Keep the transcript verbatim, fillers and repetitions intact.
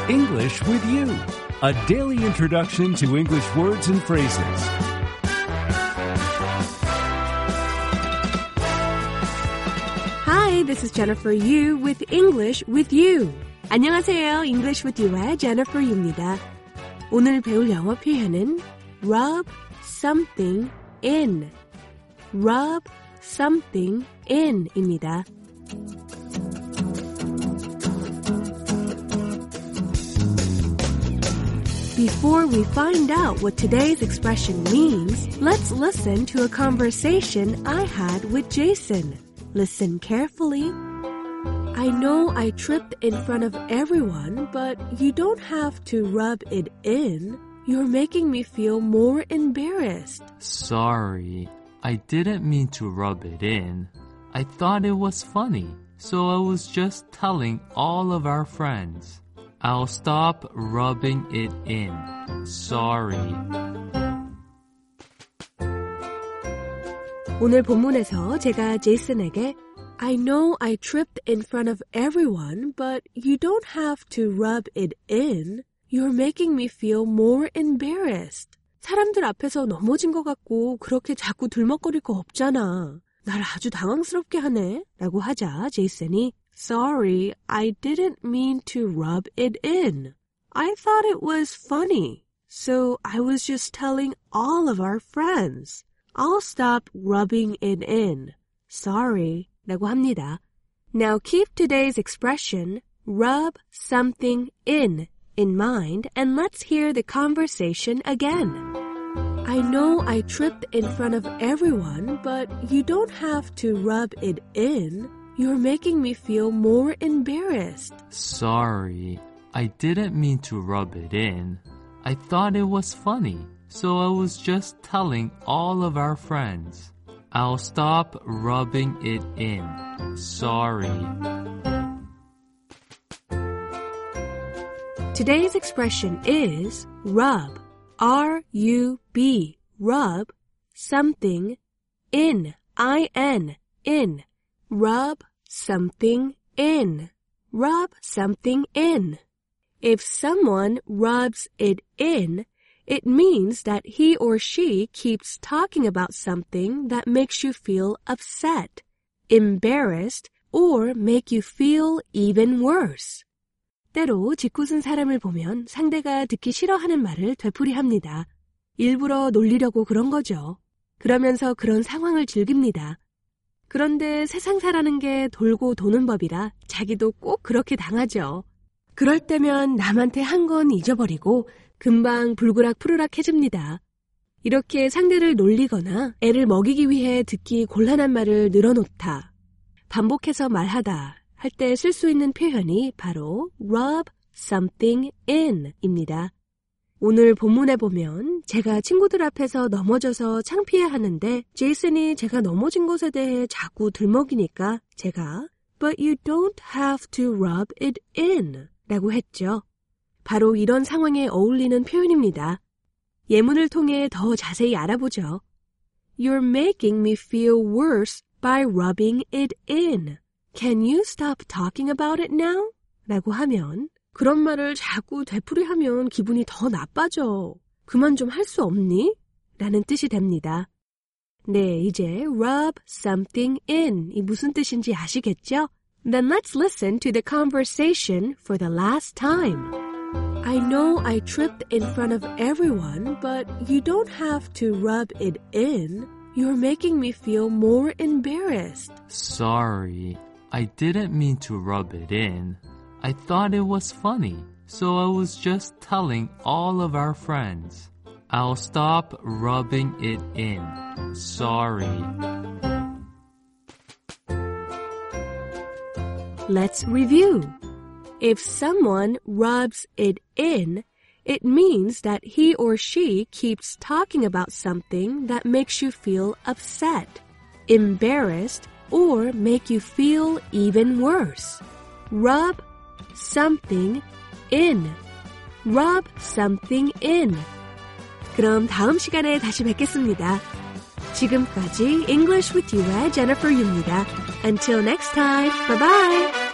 English with You, a daily introduction to English words and phrases. Hi, this is Jennifer Yu with English with You. 안녕하세요. English with You의 Jennifer Yu입니다. 오늘 배울 영어 표현은 rub something in, rub something in입니다. Before we find out what today's expression means, let's listen to a conversation I had with Jason. Listen carefully. I know I tripped in front of everyone, but you don't have to rub it in. You're making me feel more embarrassed. Sorry, I didn't mean to rub it in. I thought it was funny, so I was just telling all of our friends. I'll stop rubbing it in. Sorry. 오늘 본문에서 제가 제이슨에게 I know I tripped in front of everyone, but you don't have to rub it in. You're making me feel more embarrassed. 사람들 앞에서 넘어진 것 같고 그렇게 자꾸 들먹거릴 거 없잖아. 날 아주 당황스럽게 하네. 라고 하자 제이슨이 Sorry, I didn't mean to rub it in. I thought it was funny, so I was just telling all of our friends. I'll stop rubbing it in. Sorry. 라고 합니다. Now keep today's expression, rub something in, in mind, and let's hear the conversation again. I know I tripped in front of everyone, but you don't have to rub it in. You're making me feel more embarrassed. Sorry, I didn't mean to rub it in. I thought it was funny, so I was just telling all of our friends. I'll stop rubbing it in. Sorry. Today's expression is rub. R U B. Rub something in. I N. In. Rub something in. Rub something in. If someone rubs it in, it means that he or she keeps talking about something that makes you feel upset, embarrassed, or make you feel even worse. 때로 짓궂은 사람을 보면 상대가 듣기 싫어하는 말을 되풀이합니다. 일부러 놀리려고 그런 거죠. 그러면서 그런 상황을 즐깁니다. 그런데 세상 사라는 게 돌고 도는 법이라 자기도 꼭 그렇게 당하죠. 그럴 때면 남한테 한 건 잊어버리고 금방 불그락푸르락해집니다. 이렇게 상대를 놀리거나 애를 먹이기 위해 듣기 곤란한 말을 늘어놓다, 반복해서 말하다 할 때 쓸 수 있는 표현이 바로 rub something in입니다. 오늘 본문에 보면 제가 친구들 앞에서 넘어져서 창피해하는데 제이슨이 제가 넘어진 것에 대해 자꾸 들먹이니까 제가 But you don't have to rub it in 라고 했죠. 바로 이런 상황에 어울리는 표현입니다. 예문을 통해 더 자세히 알아보죠. You're making me feel worse by rubbing it in. Can you stop talking about it now? 라고 하면 그런 말을 자꾸 되풀이하면 기분이 더 나빠져. 그만 좀 할 수 없니? 라는 뜻이 됩니다. 네, 이제 rub something in 이 무슨 뜻인지 아시겠죠? Then let's listen to the conversation for the last time. I know I tripped in front of everyone, but you don't have to rub it in. You're making me feel more embarrassed. Sorry, I didn't mean to rub it in. I thought it was funny, so I was just telling all of our friends. I'll stop rubbing it in. Sorry. Let's review. If someone rubs it in, it means that he or she keeps talking about something that makes you feel upset, embarrassed, or make you feel even worse. Rub something in. Rub something in. 그럼 다음 시간에 다시 뵙겠습니다. 지금까지 English with You의 Jennifer Yu입니다. Until next time, bye bye!